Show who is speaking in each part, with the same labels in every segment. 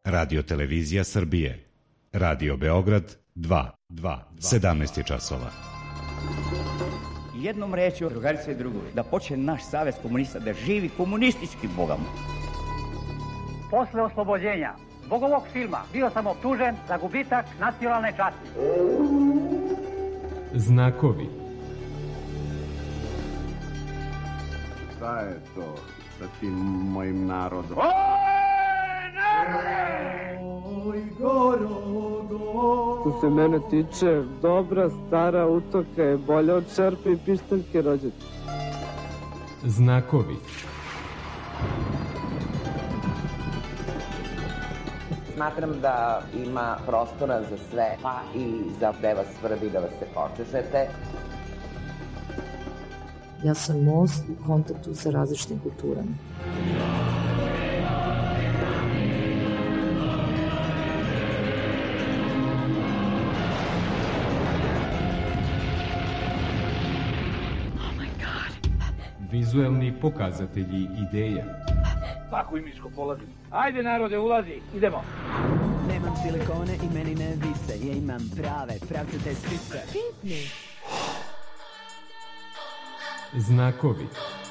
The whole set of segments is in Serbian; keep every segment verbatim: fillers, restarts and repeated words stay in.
Speaker 1: Radio Televizija Srbije. Radio Beograd dva, dva, sedamnaest je časova.
Speaker 2: Jednom rečju, drugarice i drugovi, da počne naš savez komunista da živi komunistički bogom.
Speaker 3: Posle oslobođenja zbog ovog filma bio sam optužen za gubitak nacionalne časti.
Speaker 4: Znakovi.
Speaker 5: Šta je to sa tim mojim narodom?
Speaker 6: Oj, gorogo. Što se mene tiče, dobra stara utoka je bolja od šerpe i pištaljke rođete.
Speaker 4: Znakovi.
Speaker 7: Smatram da ima prostora za sve, pa i za gde vas svrbi da vas se počešete.
Speaker 8: Ja sam most u kontaktu sa različitim kulturama.
Speaker 4: Vizuelni pokazatelji ideja.
Speaker 3: Tako i miško polazi. Ajde narode, ulazi, idemo.
Speaker 9: Nemam silikone i meni ne vise. Ja imam prave, pravcate sise. Pitni.
Speaker 4: Znakovi.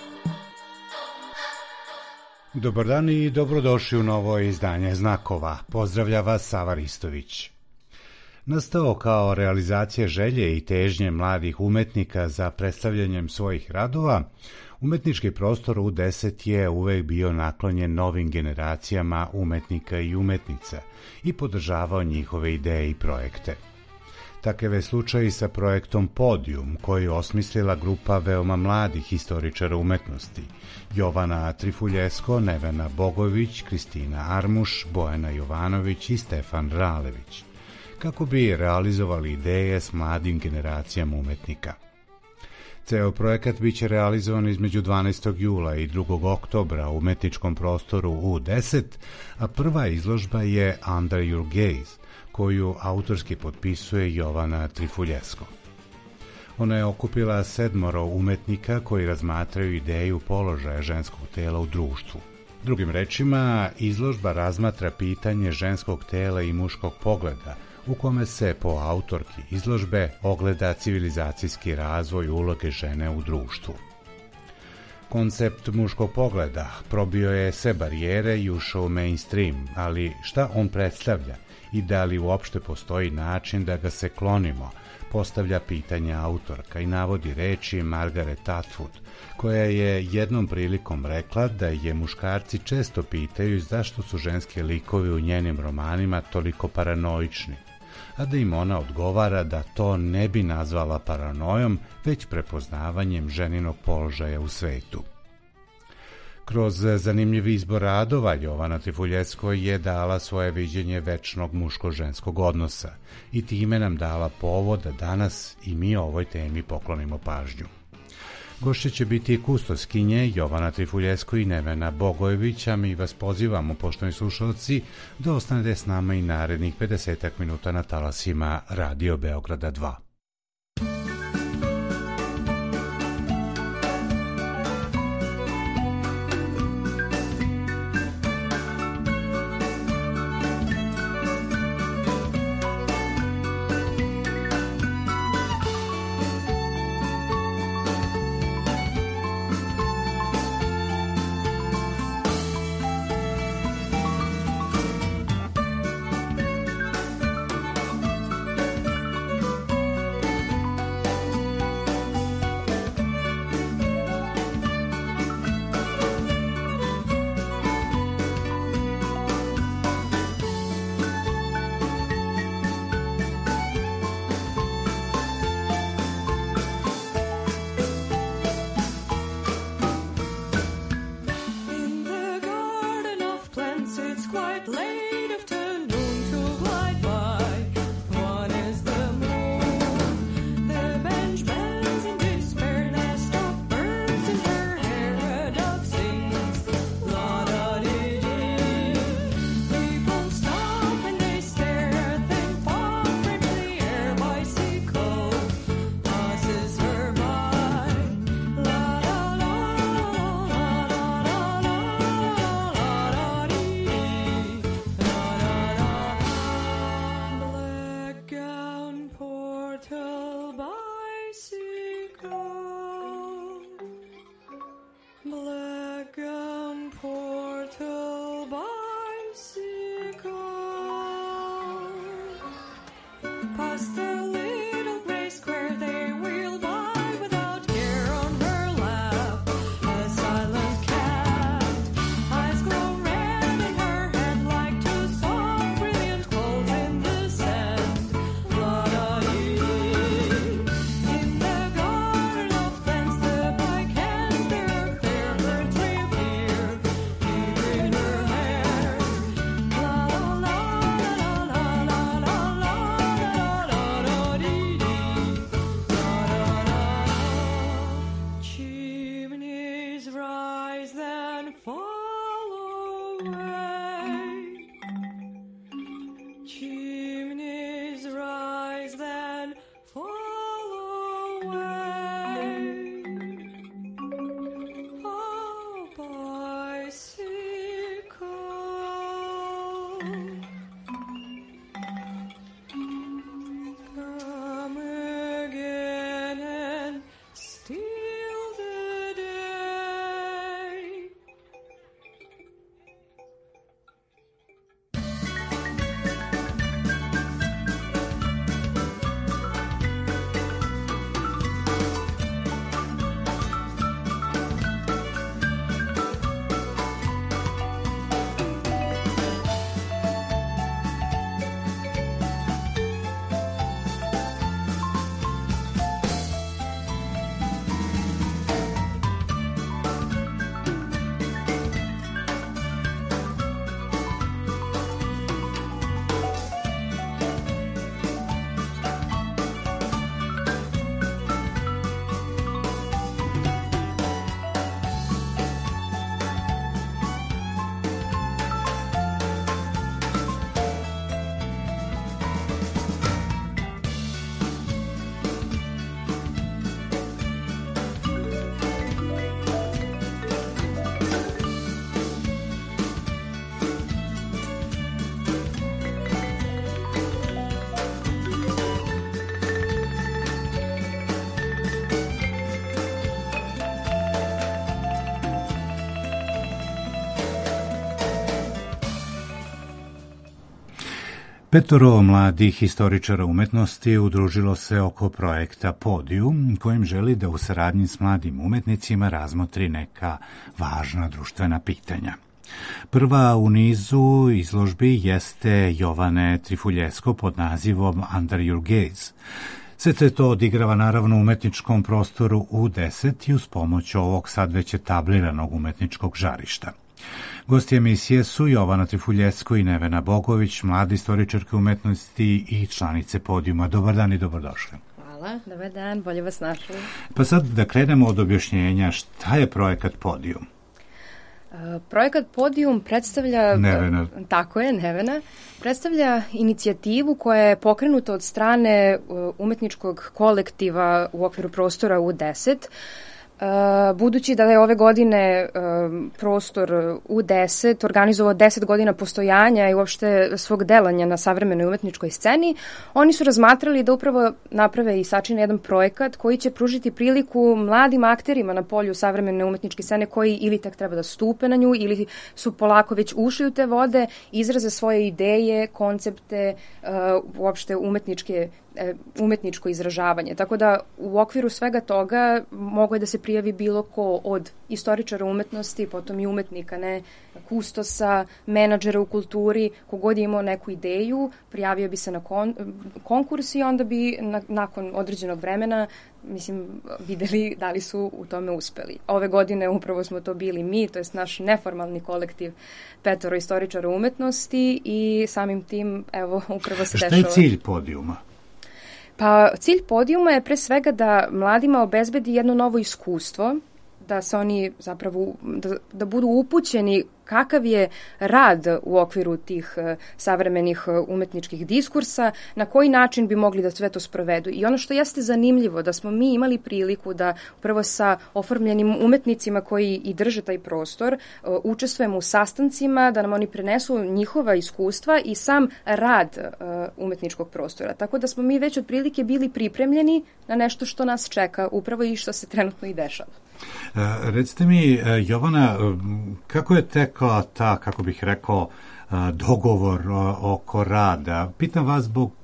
Speaker 10: Dobar dan i dobrodošli u novo izdanje Znakova. Pozdravlja vas Sava Ristović. Nastao kao realizacija želje i težnje mladih umetnika za predstavljanjem svojih radova, umetnički prostor U deset je uvek bio naklonjen novim generacijama umetnika i umetnica i podržavao njihove ideje i projekte. Takav je slučaj i sa projektom Podijum, koji je osmislila grupa veoma mladih historičara umetnosti: Jovana Trifuljesko, Nevena Bogović, Kristina Armuš, Bojana Jovanović i Stefan Ralević, kako bi realizovali ideje s mladim generacijama umetnika. Ceo projekat biće realizovan između dvanaestog jula i drugog oktobra u umetničkom prostoru U deset, a prva izložba je Under Your Gaze, koju autorski potpisuje Jovana Trifuljesko. Ona je okupila sedmoro umetnika koji razmatraju ideju položaja ženskog tela u društvu. Drugim rečima, izložba razmatra pitanje ženskog tela i muškog pogleda, u kome se po autorki izložbe ogleda civilizacijski razvoj uloge žene u društvu. Koncept muškog pogleda probio je sve barijere i ušao u mainstream, ali šta on predstavlja i da li uopšte postoji način da ga se klonimo, postavlja pitanja autorka i navodi reči Margaret Atwood, koja je jednom prilikom rekla da je muškarci često pitaju zašto su ženski likovi u njenim romanima toliko paranoični, a da im ona odgovara da to ne bi nazvala paranojom, već prepoznavanjem ženinog položaja u svetu. Kroz zanimljiv izbor radova, Jovana Trifuljesko je dala svoje viđenje večnog muško-ženskog odnosa i time nam dala povod da danas i mi ovoj temi poklonimo pažnju. Gošće će biti kustoskinje Jovana Trifuljesko i Nevena Bogojević, a mi vas pozivamo, poštovani slušalci, da ostanete s nama i narednih pedesetak minuta na talasima Radio Beograda dva. Petoro mladih historičara umetnosti udružilo se oko projekta Podijum, kojim želi da u saradnji s mladim umetnicima razmotri neka važna društvena pitanja. Prva u nizu izložbi jeste Jovane Trifuljesko pod nazivom Under Your Gaze. Sve se to odigrava naravno u umetničkom prostoru U deset i uz pomoć ovog sad već etabliranog umetničkog žarišta. Gosti emisije su Jovana Trifuljesko i Nevena Bogović, mlade istoričarke umetnosti i članice Podijuma. Dobar dan i dobrodošli.
Speaker 11: Hvala, dobar dan, bolje vas našli.
Speaker 10: Pa sad da krenemo od objašnjenja, šta je projekat Podijum?
Speaker 11: Uh, projekat Podijum predstavlja...
Speaker 10: Nevena.
Speaker 11: Tako je, Nevena. Predstavlja inicijativu koja je pokrenuta od strane uh, umetničkog kolektiva u okviru prostora U deset. Uh, budući da je ove godine uh, prostor U deset organizovao deset godina postojanja i uopšte svog delanja na savremenoj umetničkoj sceni, oni su razmatrali da upravo naprave i sačine jedan projekat koji će pružiti priliku mladim akterima na polju savremene umetničke scene koji ili tek treba da stupe na nju ili su polako već ušli u te vode, izraze svoje ideje, koncepte, uh, uopšte umetničke umetničko izražavanje. Tako da u okviru svega toga mogo je da se prijavi bilo ko od istoričara umetnosti, potom i umetnika, ne, kustosa, menadžera u kulturi, kogod je imao neku ideju, prijavio bi se na kon, konkurs i onda bi na, nakon određenog vremena mislim, videli da li su u tome uspeli. Ove godine upravo smo to bili mi, to jest naš neformalni kolektiv petoro istoričara umetnosti i samim tim, evo, upravo se dešava.
Speaker 10: Šta je cilj Podijuma?
Speaker 11: Pa cilj Podijuma je pre svega da mladima obezbedi jedno novo iskustvo, da se oni zapravo, da, da budu upućeni kakav je rad u okviru tih uh, savremenih uh, umetničkih diskursa, na koji način bi mogli da sve to sprovedu. I ono što jeste zanimljivo, da smo mi imali priliku da upravo sa oformljenim umetnicima koji i drže taj prostor, uh, učestvujemo u sastancima, da nam oni prenesu njihova iskustva i sam rad uh, umetničkog prostora. Tako da smo mi već otprilike bili pripremljeni na nešto što nas čeka, upravo i što se trenutno i dešava.
Speaker 10: Uh, recite mi, uh, Jovana, uh, kako je tekla ta, kako bih rekao, uh, dogovor uh, oko rada? Pitam vas zbog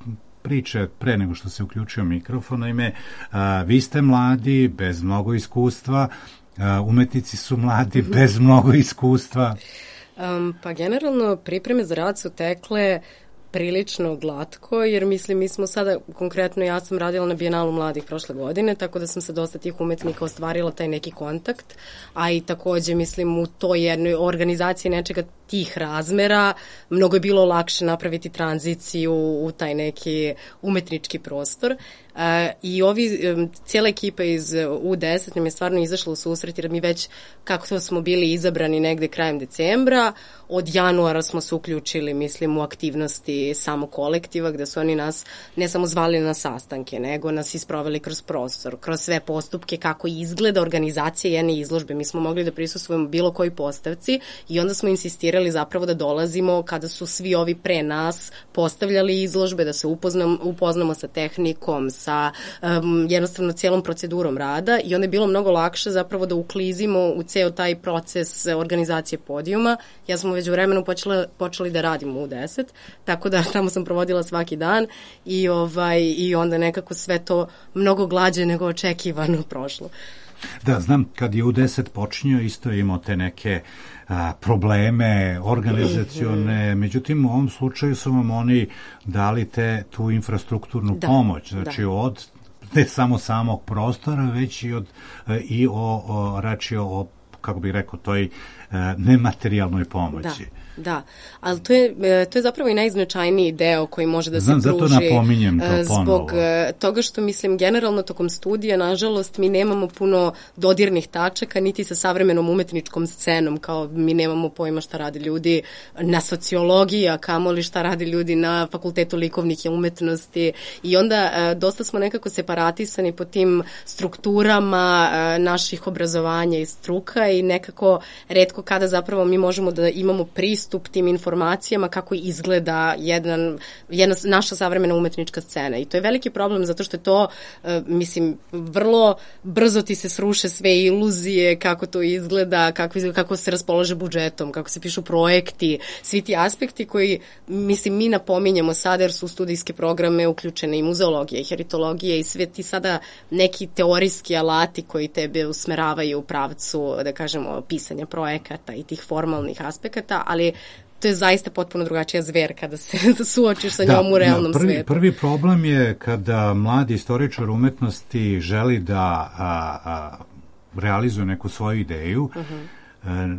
Speaker 10: priče pre nego što se uključio mikrofon. Naime, vi ste mladi, bez mnogo iskustva, umetnici su mladi, bez mnogo iskustva.
Speaker 12: Um, pa generalno pripreme za rad su tekle prilično glatko, jer mislim mi smo sada, konkretno ja sam radila na Bijenalu mladih prošle godine, tako da sam sa dosta tih umetnika ostvarila taj neki kontakt, a i takođe mislim u toj jednoj organizaciji nečega tih razmera mnogo je bilo lakše napraviti tranziciju u taj neki umetnički prostor. Uh, i ovi, um, cijela ekipa iz U deset nam je stvarno izašla u susret, jer mi već, kako to smo bili izabrani negde krajem decembra, od januara smo se uključili, mislim, u aktivnosti samo kolektiva, gde su oni nas ne samo zvali na sastanke, nego nas isproveli kroz prostor, kroz sve postupke, kako izgleda organizacija jedne izložbe. Mi smo mogli da prisustvujemo bilo koji postavci i onda smo insistirali zapravo da dolazimo kada su svi ovi pre nas postavljali izložbe, da se upoznam, upoznamo sa tehnikom, sa um, jednostavno cijelom procedurom rada, i onda je bilo mnogo lakše zapravo da uklizimo u ceo taj proces organizacije podijuma. Ja sam već u vremenu počela, počeli da radimo u deset, tako da tamo sam provodila svaki dan i, ovaj, i onda nekako sve to mnogo glađe nego očekivano prošlo.
Speaker 10: Da, znam, kad je U deset počinio, isto je imao te neke a, probleme organizacione, međutim u ovom slučaju su vam oni dali te tu infrastrukturnu da, pomoć, znači da. Od ne samo samog prostora, već i od i o, o reči o, kako bih rekao, toj a, nematerijalnoj pomoći.
Speaker 12: Da. Da, ali to je, to je zapravo i najznačajniji deo koji može da
Speaker 10: Znam,
Speaker 12: se pruži.
Speaker 10: Znam, zato napominjem to ponovo.
Speaker 12: Zbog toga što, mislim, generalno tokom studija, nažalost, mi nemamo puno dodirnih tačaka, niti sa savremenom umetničkom scenom, kao mi nemamo pojma šta rade ljudi na sociologiji, a kamoli šta rade ljudi na Fakultetu likovnih umetnosti, i onda dosta smo nekako separatisani po tim strukturama naših obrazovanja i struka, i nekako retko kada zapravo mi možemo da imamo pristup pristup tim informacijama kako izgleda jedan, jedna naša savremena umetnička scena. I to je veliki problem zato što je to, uh, mislim, vrlo brzo ti se sruše sve iluzije kako to izgleda, kako, kako se raspolaže budžetom, kako se pišu projekti, svi ti aspekti koji, mislim, mi napominjemo sada jer su u studijske programe uključene i muzeologija i heritologija i sve ti sada neki teorijski alati koji tebe usmeravaju u pravcu, da kažemo, pisanja projekata i tih formalnih aspekata, ali to je zaista potpuno drugačija zver kada se suočiš sa njom da, u realnom
Speaker 10: prvi,
Speaker 12: svetu.
Speaker 10: Prvi problem je kada mladi istoričar umetnosti želi da a, a, realizuje neku svoju ideju, uh-huh. a,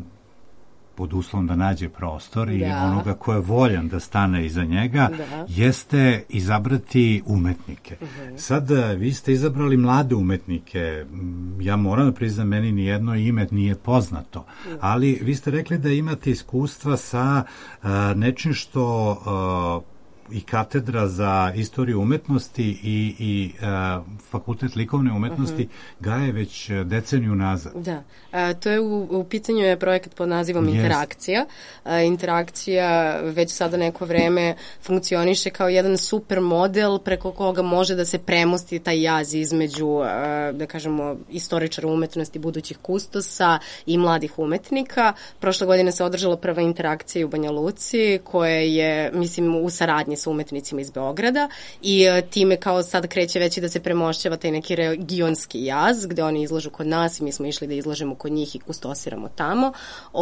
Speaker 10: pod uslovom da nađe prostor i da. onoga ko je voljan da stane iza njega, da. jeste izabrati umetnike. Uh-huh. Sad, vi ste izabrali mlade umetnike. Ja moram da priznam, meni nijedno ime nije poznato. Uh-huh. Ali vi ste rekli da imate iskustva sa uh, nečim što uh, i katedra za istoriju umetnosti i, i uh, fakultet likovne umetnosti uh-huh. gaje već deceniju nazad.
Speaker 12: Da, a, to je u, u pitanju je projekat pod nazivom yes. Interakcija. A, interakcija već sada neko vreme funkcioniše kao jedan super model preko koga može da se premosti taj jaz između, a, da kažemo, istoričara umetnosti, budućih kustosa i mladih umetnika. Prošle godine se održala prva interakcija u Banja Luci, koja je, mislim, u saradnji sa umetnicima iz Beograda i uh, time kao sad kreće već i da se premošćava taj neki regionski jaz gde oni izlažu kod nas i mi smo išli da izlažemo kod njih i kustosiramo tamo.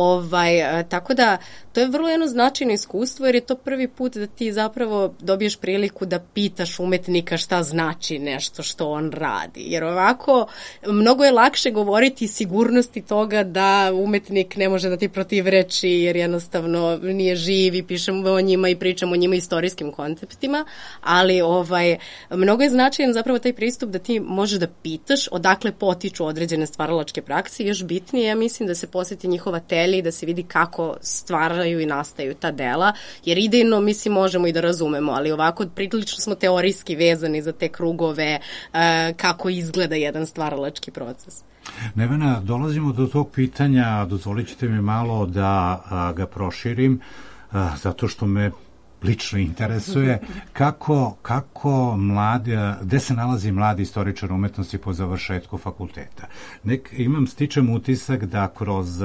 Speaker 12: Ovaj, uh, tako da to je vrlo jedno značajno iskustvo jer je to prvi put da ti zapravo dobiješ priliku da pitaš umetnika šta znači nešto što on radi. Jer ovako mnogo je lakše govoriti sigurnosti toga da umetnik ne može da ti protivreči jer jednostavno nije živ i pišemo o njima i pričamo o njima istorijskim konceptima, ali ovaj, mnogo je značajan zapravo taj pristup da ti možeš da pitaš odakle potiču određene stvaralačke prakse i još bitnije, ja mislim da se posjeti njihova telja i da se vidi kako stvaraju i nastaju ta dela, jer idejno mislim možemo i da razumemo, ali ovako prilično smo teorijski vezani za te krugove uh, kako izgleda jedan stvaralački proces.
Speaker 10: Nevena, dolazimo do tog pitanja, dozvolit ćete mi malo da a, ga proširim, a, zato što me lično interesuje kako, kako mladi, gde se nalazi mladi istoričar umetnosti po završetku fakulteta. Nek, imam, stičem utisak da kroz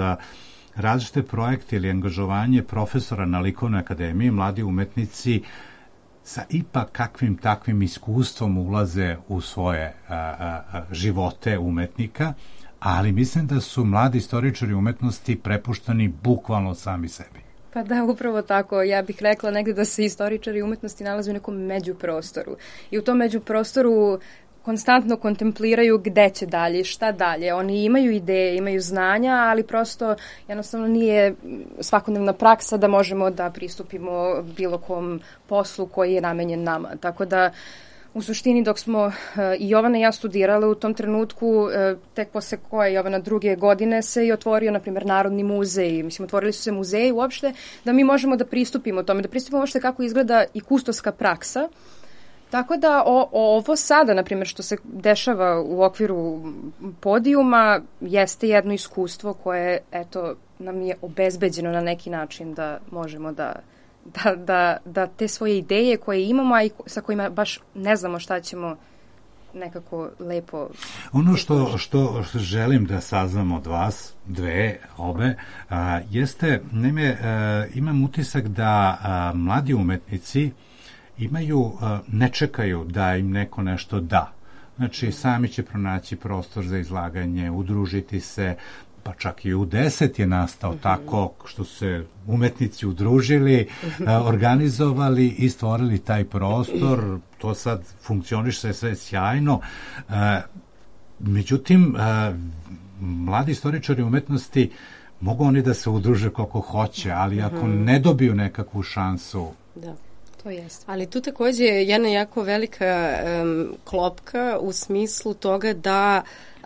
Speaker 10: različite projekte ili angažovanje profesora na Likovnoj akademiji mladi umetnici sa ipak kakvim takvim iskustvom ulaze u svoje a, a, a, živote umetnika, ali mislim da su mladi istoričari umetnosti prepušteni bukvalno sami sebi.
Speaker 11: Pa da, upravo tako. Ja bih rekla negde da se istoričari umetnosti nalaze u nekom međuprostoru. I u tom međuprostoru konstantno kontempliraju gde će dalje, šta dalje. Oni imaju ideje, imaju znanja, ali prosto jednostavno nije svakodnevna praksa da možemo da pristupimo bilo kom poslu koji je namenjen nama. Tako da u suštini dok smo i Jovana i ja studirale u tom trenutku, tek posle koje Jovana druge godine se i otvorio, na primjer, Narodni muzej. Mislim, otvorili su se muzeji uopšte da mi možemo da pristupimo tome, da pristupimo uopšte kako izgleda i kustoska praksa. Tako da o, ovo sada, na primjer, što se dešava u okviru podijuma, jeste jedno iskustvo koje, eto, nam je obezbeđeno na neki način da možemo da Da, da, da te svoje ideje koje imamo, a i sa kojima baš ne znamo šta ćemo nekako lepo...
Speaker 10: Ono što, što želim da saznam od vas, dve, obe, a, jeste, naime, a, imam utisak da a, mladi umetnici imaju, a, ne čekaju da im neko nešto da. Znači, sami će pronaći prostor za izlaganje, udružiti se, pa čak i u deset je nastao mm-hmm. tako što su se umetnici udružili, organizovali i stvorili taj prostor. To sad funkcioniše sve sjajno. Međutim, mladi istoričari umetnosti mogu oni da se udruže koliko hoće, ali ako mm-hmm. ne dobiju nekakvu šansu...
Speaker 12: Da. To jest. Ali tu takođe je jedna jako velika um, klopka u smislu toga da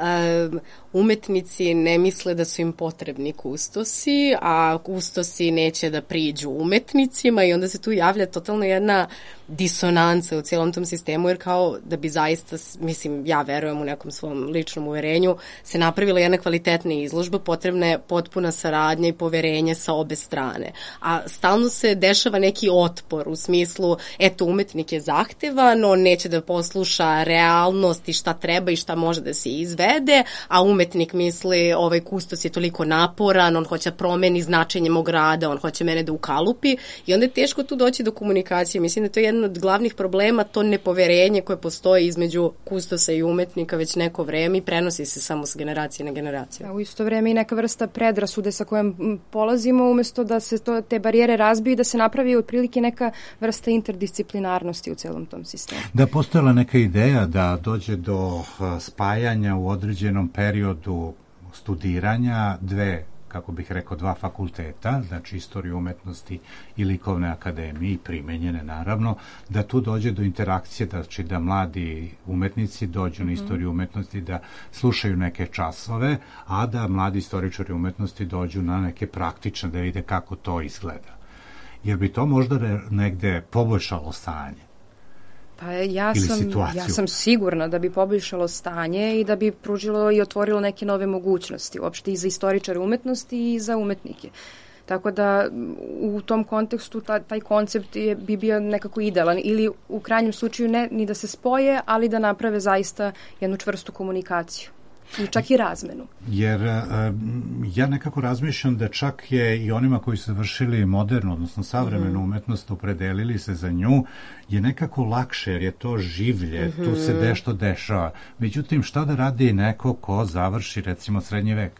Speaker 12: um, umetnici ne misle da su im potrebni kustosi, a kustosi neće da priđu umetnicima i onda se tu javlja totalno jedna disonanca u cijelom tom sistemu, jer kao da bi zaista, mislim, ja verujem u nekom svom ličnom uverenju, se napravila jedna kvalitetna izložba, potrebna je potpuna saradnja i poverenje sa obe strane. A stalno se dešava neki otpor u smislu, eto, umetnik je zahtevan, on neće da posluša realnost i šta treba i šta može da se izvede, a umetnik misli, ovaj kustos je toliko naporan, on hoće promeni značenje mog rada, on hoće mene da ukalupi i onda je teško tu doći do komunikacije. Mislim da to je jedan od glavnih problema, to nepoverenje koje postoji između kustosa i umetnika već neko vreme i prenosi se samo s generacije na generaciju.
Speaker 11: A u isto vreme i neka vrsta predrasude sa kojom polazimo, umesto da se to, te barijere razbiju i da se napravi otprilike neka vrsta interdisciplinarnosti u celom tom sistemu.
Speaker 10: Da postojala neka ideja da dođe do spajanja u određenom periodu studiranja dve, kako bih rekao, dva fakulteta, znači istoriju umetnosti i likovne akademije, primenjene naravno, da tu dođe do interakcije, znači da mladi umetnici dođu mm-hmm. na istoriju umetnosti, da slušaju neke časove, a da mladi istoričari umetnosti dođu na neke praktične, da vide kako to izgleda. Jer bi to možda negde poboljšalo stanje?
Speaker 11: Pa ja sam, ja sam sigurna da bi poboljšalo stanje i da bi pružilo i otvorilo neke nove mogućnosti, uopšte i za istoričare umetnosti i za umetnike. Tako da u tom kontekstu ta, taj koncept je, bi bio nekako idealan ili u krajnjem slučaju ne ni da se spoje, ali da naprave zaista jednu čvrstu komunikaciju. I čak i razmenu.
Speaker 10: Jer uh, ja nekako razmišljam da čak je i onima koji su vršili modernu, odnosno savremenu mm-hmm. umetnost, opredelili se za nju, je nekako lakše, jer je to življe, mm-hmm. tu se nešto dešava. Međutim, šta da radi neko ko završi, recimo, srednji vek?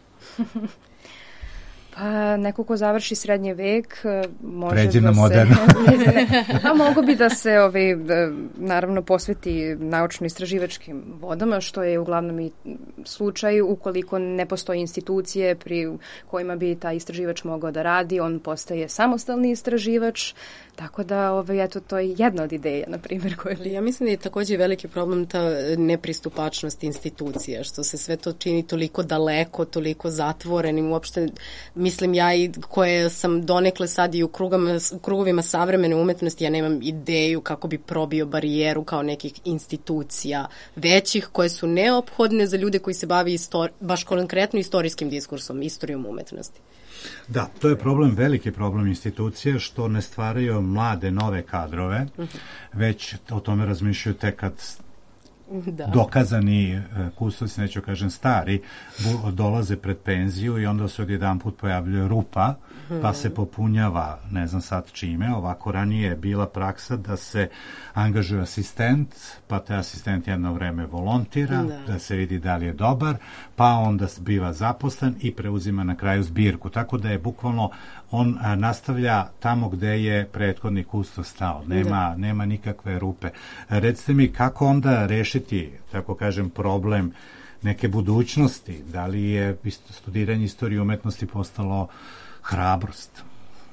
Speaker 11: Pa neko ko završi srednji vek može
Speaker 10: Pređe
Speaker 11: da
Speaker 10: na
Speaker 11: se...
Speaker 10: moderno.
Speaker 11: A mogo bi da se ovaj, naravno posveti naučno-istraživačkim vodama, što je uglavnom i slučaj ukoliko ne postoji institucije pri kojima bi taj istraživač mogao da radi, on postaje samostalni istraživač, tako da ovaj, eto, to je jedna od ideja, na primjer. Koje...
Speaker 12: Ja mislim da je također veliki problem ta nepristupačnost institucija, što se sve to čini toliko daleko, toliko zatvorenim, uopšte mislim ja i koje sam donekle sad i u, krugama, u krugovima savremene umetnosti, ja nemam ideju kako bi probio barijeru kao nekih institucija većih koje su neophodne za ljude koji se bavi istor- baš konkretno istorijskim diskursom, istorijom umetnosti.
Speaker 10: Da, to je problem, veliki problem institucije, što ne stvaraju mlade, nove kadrove, uh-huh. već o tome razmišljaju tek kad
Speaker 12: da.
Speaker 10: dokazani kustosi, neću kažem stari, dolaze pred penziju i onda se odjedan put pojavljuje rupa, pa se popunjava, ne znam sad čime. Ovako ranije je bila praksa da se angažuje asistent, pa taj asistent jedno vreme volontira, da. da se vidi da li je dobar, pa onda biva zaposlen i preuzima na kraju zbirku. Tako da je bukvalno on a, nastavlja tamo gde je prethodni kustos stao. Nema, nema nikakve rupe. Recite mi kako onda rešiti, tako kažem, problem neke budućnosti? Da li je studiranje istorije umetnosti postalo hrabrost?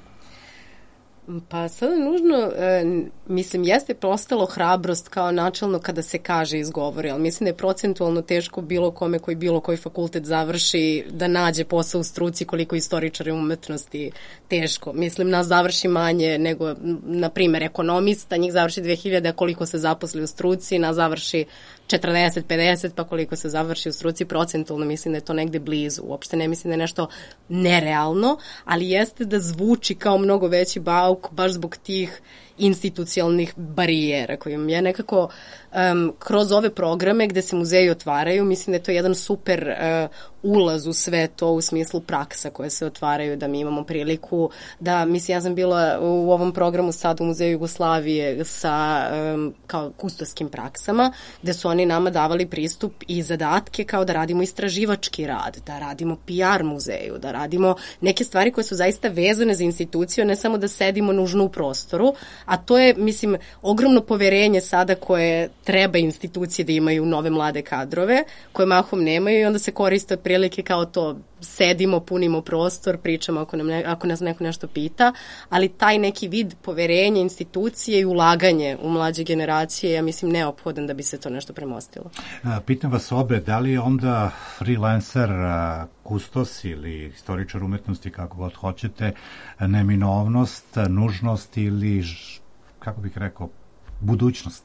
Speaker 12: Pa sada nužno, e, mislim, jeste postalo hrabrost kao načelno kada se kaže i izgovori, ali mislim da je procentualno teško bilo kome koji bilo koji fakultet završi da nađe posao u struci koliko istoričari umetnosti teško. Mislim, nas završi manje nego, na primjer, ekonomista, njih završi dve hiljade, a koliko se zaposli u struci, nas završi četrdeset pedeset, pa koliko se završi u struci procentualno, mislim da je to negde blizu. Uopšte ne mislim da je nešto nerealno, ali jeste da zvuči kao mnogo veći bauk baš zbog tih institucionalnih barijera kojim je nekako um, kroz ove programe gde se muzeji otvaraju, mislim da je to jedan super uh, ulaz u sve to u smislu praksa koje se otvaraju, da mi imamo priliku da, mislim, ja sam bila u ovom programu sad u Muzeju Jugoslavije sa um, kao kustoskim praksama, gde su oni nama davali pristup i zadatke kao da radimo istraživački rad, da radimo P R muzeju, da radimo neke stvari koje su zaista vezane za instituciju, ne samo da sedimo nužno u prostoru, a to je, mislim, ogromno poverenje sada koje treba institucije da imaju nove mlade kadrove, koje mahom nemaju i onda se koriste od prilike kao to sedimo, punimo prostor, pričamo ako, nam ne, ako nas neko nešto pita, ali taj neki vid poverenja institucije i ulaganje u mlađe generacije, ja mislim, neophodan da bi se to nešto premostilo.
Speaker 10: Pitam vas obe, da li je onda freelancer, kustos ili istoričar umetnosti, kako god hoćete, neminovnost, nužnost ili, kako bih rekao, budućnost?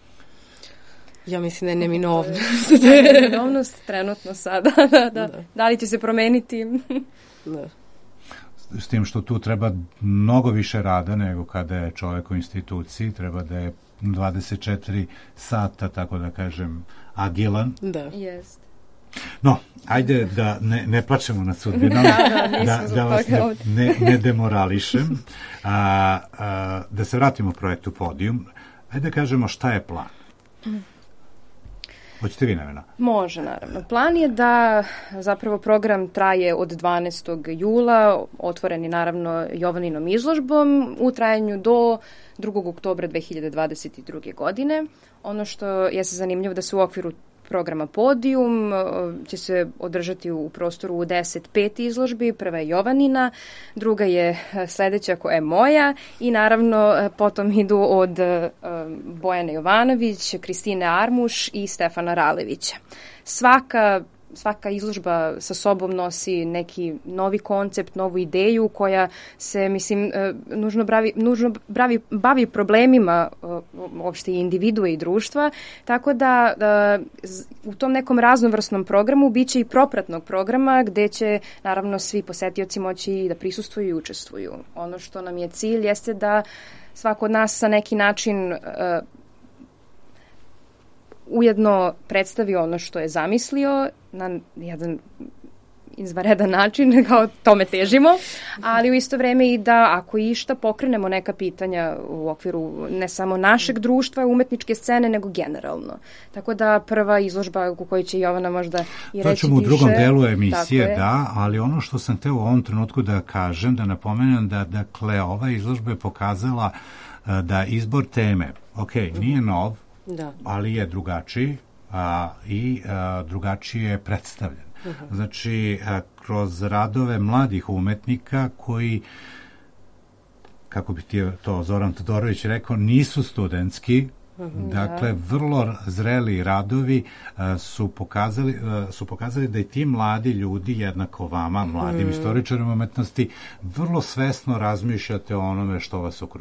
Speaker 12: Ja mislim da je neminovnost.
Speaker 11: Da je neminovnost trenutno sada. da, da. Da. Da li će se promeniti?
Speaker 12: Da.
Speaker 10: S tim što tu treba mnogo više rada nego kada je čovjek u instituciji, treba da je dvadeset četiri sata, tako da kažem, agilan.
Speaker 12: Da.
Speaker 11: Jest.
Speaker 10: No, ajde da ne, ne plačemo nad sudbinom, da, da, da, da vas ne, ne, ne demorališem. A, a, da se vratimo projektu Podijum. Ajde da kažemo šta je plan. Mm. Hoćete vi, Nevena?
Speaker 11: Može, naravno. Plan je da zapravo program traje od dvanaestog jula, otvoren je naravno Jovaninom izložbom u trajanju do drugog oktobra dve hiljade dvadeset druge. godine. Ono što je se zanimljivo da se u okviru programa Podijum će se održati u prostoru u deset pet izložbi. Prva je Jovanina, druga je sledeća koja je moja i naravno potom idu od Bojane Jovanović, Kristine Armuš i Stefana Ralevića. Svaka Svaka izložba sa sobom nosi neki novi koncept, novu ideju koja se, mislim, nužno, bravi, nužno bravi, bavi problemima uopšte i individue i društva, tako da, da u tom nekom raznovrsnom programu biće i propratnog programa gde će naravno svi posetioci moći da prisustvuju i učestvuju. Ono što nam je cilj jeste da svako od nas sa neki način ujedno predstavi ono što je zamislio na jedan izvanredan način, kao tome težimo, ali u isto vreme i da ako išta pokrenemo neka pitanja u okviru ne samo našeg društva, umetničke scene, nego generalno. Tako da prva izložba u kojoj će Jovana možda i reći više. To ćemo
Speaker 10: u drugom delu emisije, da, ali ono što sam teo u ovom trenutku da kažem, da napomenem da, dakle, ova izložba je pokazala da izbor teme, ok, nije nov, da. Ali je drugačiji a, i a, drugačije je predstavljen. Uh-huh. Znači, a, kroz radove mladih umetnika koji, kako bi ti to Zoran Todorović rekao, nisu studentski, uh-huh. dakle, vrlo zreli radovi a, su, pokazali, a, su pokazali da i ti mladi ljudi, jednako vama, mladim uh-huh. istoričarima umetnosti, vrlo svesno razmišljate o onome što vas okružuje.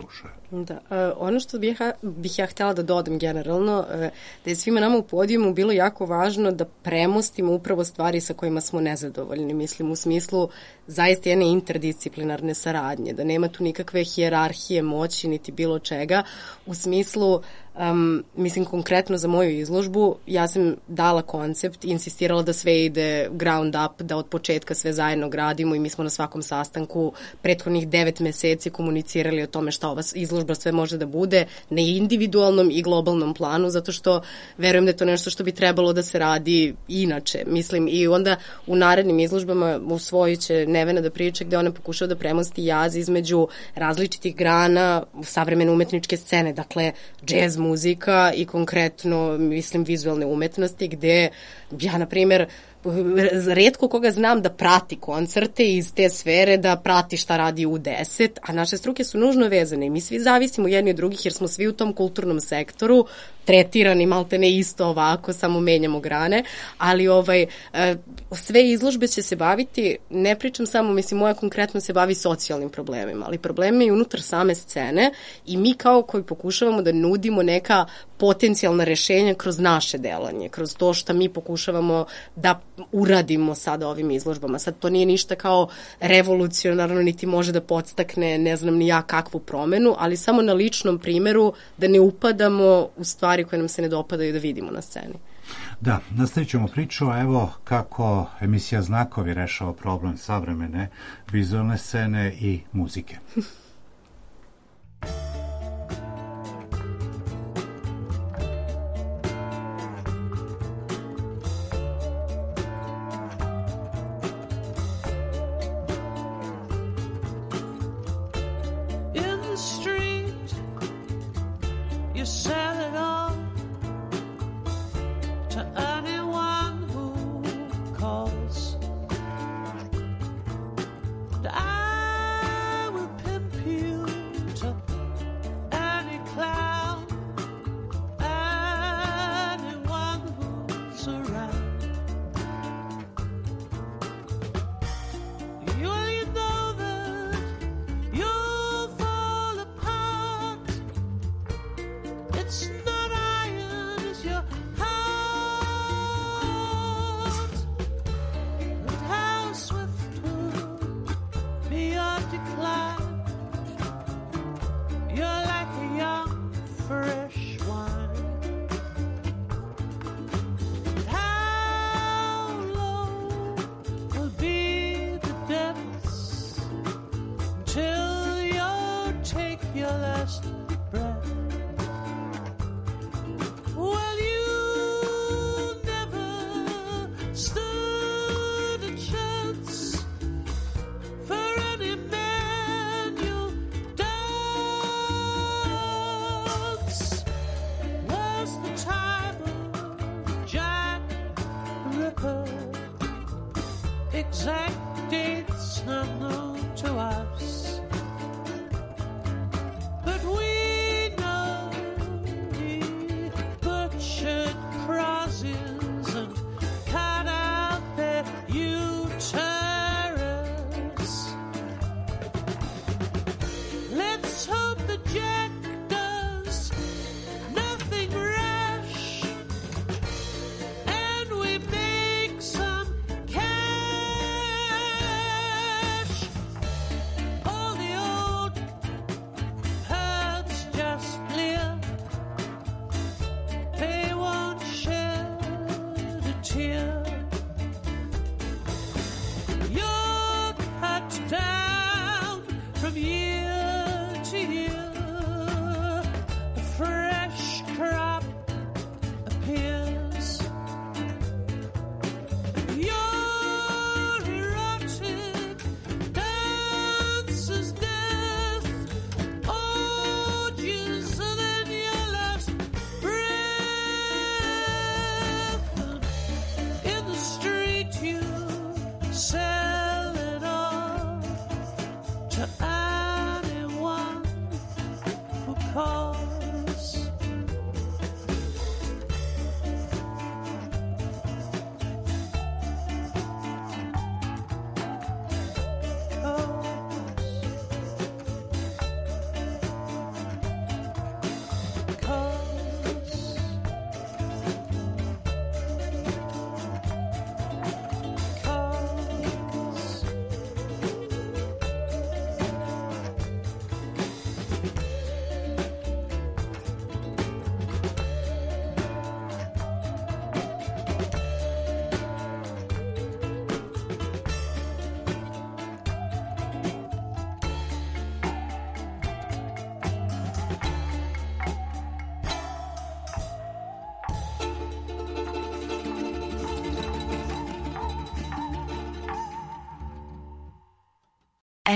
Speaker 12: Da, uh, ono što bih ja, bih ja htjela da dodam generalno, uh, da je svima nama u podijumu bilo jako važno da premostimo upravo stvari sa kojima smo nezadovoljni, mislim u smislu zaista jedne interdisciplinarne saradnje, da nema tu nikakve hijerarhije moći niti bilo čega, u smislu Um, mislim konkretno za moju izložbu, ja sam dala koncept, insistirala da sve ide ground up, da od početka sve zajedno gradimo i mi smo na svakom sastanku prethodnih devet meseci komunicirali o tome šta ova izložba sve može da bude na individualnom i globalnom planu, zato što verujem da je to nešto što bi trebalo da se radi inače, mislim, i onda u narednim izložbama usvojit će Nevena da priča gde ona pokušava da premosti jaz između različitih grana savremene umetničke scene, dakle jazz muzika i konkretno, mislim, vizualne umetnosti, gde ja, na primjer, retko koga znam da prati koncerte iz te sfere, da prati šta radi u deset, a naše struke su nužno vezane i mi svi zavisimo jedni od drugih jer smo svi u tom kulturnom sektoru tretirani malte ne isto ovako, samo menjamo grane, ali ovaj, sve izložbe će se baviti, ne pričam samo, mislim, moja konkretno se bavi socijalnim problemima, ali problemi i unutar same scene i mi kao koji pokušavamo da nudimo neka potencijalna rešenja kroz naše delanje, kroz to što mi pokušavamo da uradimo sada ovim izložbama. Sad to nije ništa kao revolucionarno, niti može da podstakne, ne znam ni ja kakvu promenu, ali samo na ličnom primeru da ne upadamo u stvari koje nam se ne dopadaju da vidimo na sceni.
Speaker 10: Da, nastavit ćemo priču, a evo kako emisija Znakovi rešava problem savremene vizualne scene i muzike.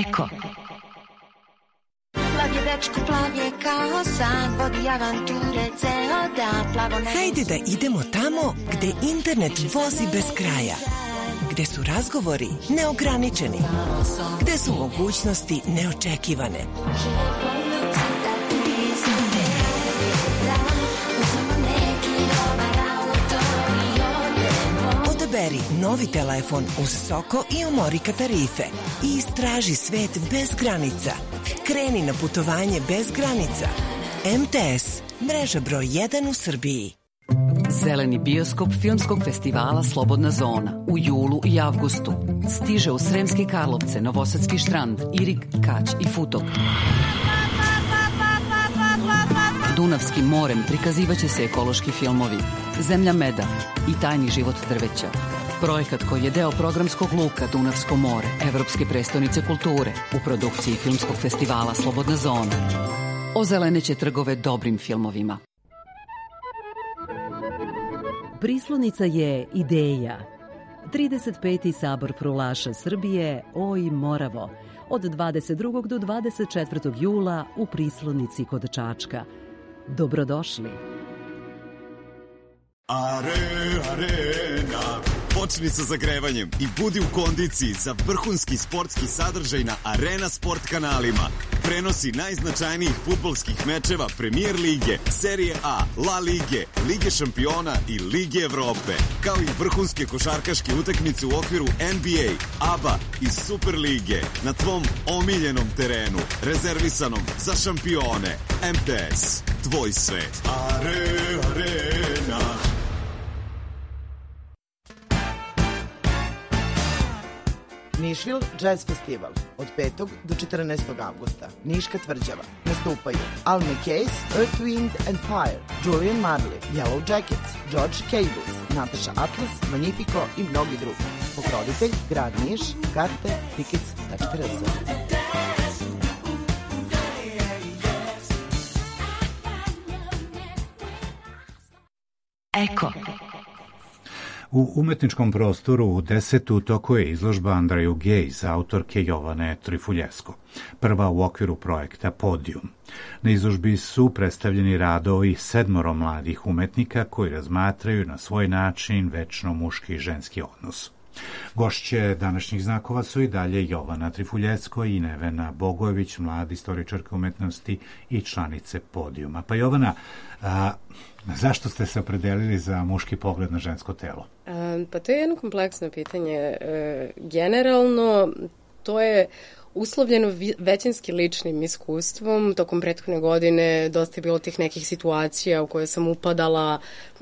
Speaker 13: Eko. Plav je dečko, plav je kao san, vodi avanture ceo dan, plavo nebo.
Speaker 14: Hajde da idemo tamo gde internet vozi bez kraja. Gde su razgovori neograničeni. Gde su mogućnosti neočekivane. Odaberi novi telefon uz Soko i Omorika tarife i istraži svet bez granica. Kreni na putovanje bez granica. M T S, mreža broj jedan u Srbiji.
Speaker 15: Zeleni bioskop Filmskog festivala Slobodna zona u julu i avgustu stiže u Sremske Karlovce, Novosadski Štrand, Irig, Kać i Futok. Dunavskim morem prikazivaće se ekološki filmovi Zemlja meda i Tajni život drveća. Projekat koji je deo programskog luka Dunavsko more, Evropske prestonice kulture u produkciji Filmskog festivala Slobodna zona. Ozeleneće trgove dobrim filmovima.
Speaker 16: Prislonica je ideja. trideset peti sabor frulaša Srbije Oj Moravo od dvadeset drugog do dvadeset četvrtog jula u Prislonici kod Čačka. Dobrodošli.
Speaker 17: Are, arena. Počni sa zagrevanjem i budi u kondiciji za vrhunski sportski sadržaj na Arena Sport kanalima. Prenosi najznačajnijih fudbalskih mečeva Premier lige, Serije A, La Lige, Lige šampiona i Lige Evrope, kao i vrhunske košarkaške utakmice u okviru N B A, A B A i Super lige na tvom omiljenom terenu, rezervisanom za šampione. M T S, tvoj svet. Are, arena.
Speaker 18: Nišvil Jazz Festival od petog do četrnaestog avgusta. Niška tvrđava. Nastupaju Al McCase, Earth, Wind and Fire, Julian Marley, Yellow Jackets, George Cables, Natasha Atlas, Magnifico i mnogi drugi. Pokrovitelj Grad Niš, karte tickets tačka r z.
Speaker 13: Eko.
Speaker 10: U umetničkom prostoru u desetu u toku je izložba Andreju Gejz, autorke Jovane Trifuljesko, prva u okviru projekta Podijum. Na izložbi su predstavljeni radovi sedmoro mladih umetnika koji razmatraju na svoj način večno muški i ženski odnos. Gošće današnjih znakova su i dalje Jovana Trifuljesko i Nevena Bogojević, mlada istoričarka umetnosti i članice Podijuma. Pa Jovana, a, zašto ste se opredelili za muški pogled na žensko telo?
Speaker 12: A, pa to je jedno kompleksno pitanje. E, generalno, to je uslovljeno većinski ličnim iskustvom. Tokom prethodne godine dosta je bilo tih nekih situacija u koje sam upadala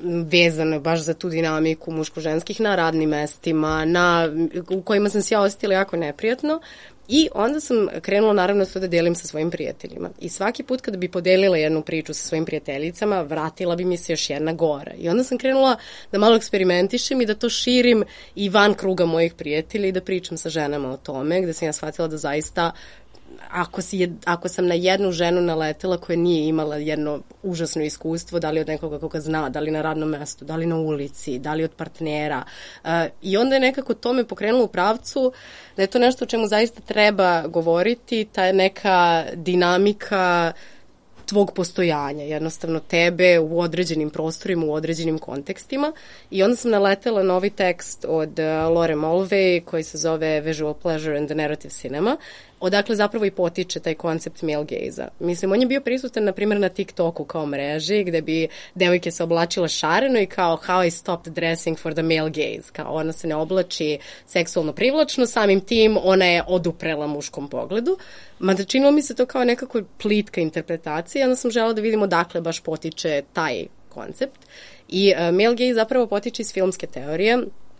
Speaker 12: vezano baš za tu dinamiku muško-ženskih na radnim mestima, na, u kojima sam se ja osjetila jako neprijatno. I onda sam krenula naravno to da delim sa svojim prijateljima. I svaki put kada bi podelila jednu priču sa svojim prijateljicama, vratila bi mi se još jedna gora. I onda sam krenula da malo eksperimentišem i da to širim i van kruga mojih prijatelja i da pričam sa ženama o tome, gde sam ja shvatila da zaista Ako, si je, ako sam na jednu ženu naletela koja nije imala jedno užasno iskustvo, da li od nekoga koga zna, da li na radnom mestu, da li na ulici, da li od partnera. Uh, I onda je nekako to me pokrenulo u pravcu da je to nešto o čemu zaista treba govoriti, ta neka dinamika tvog postojanja, jednostavno tebe u određenim prostorima, u određenim kontekstima. I onda sam naletela na novi tekst od uh, Lore Mulvey koji se zove Visual Pleasure and the Narrative Cinema, odakle zapravo i potiče taj koncept male gaze-a. Mislim, on je bio prisutan, na primjer, na TikToku kao mreži, gde bi devojke se oblačila šareno i kao how I stopped dressing for the male gaze. Kao ona se ne oblači seksualno privlačno, samim tim ona je oduprela muškom pogledu. Mada činilo mi se to kao nekako plitka interpretacija, onda sam žela da vidimo odakle baš potiče taj koncept. I uh, male gaze zapravo potiče iz filmske teorije,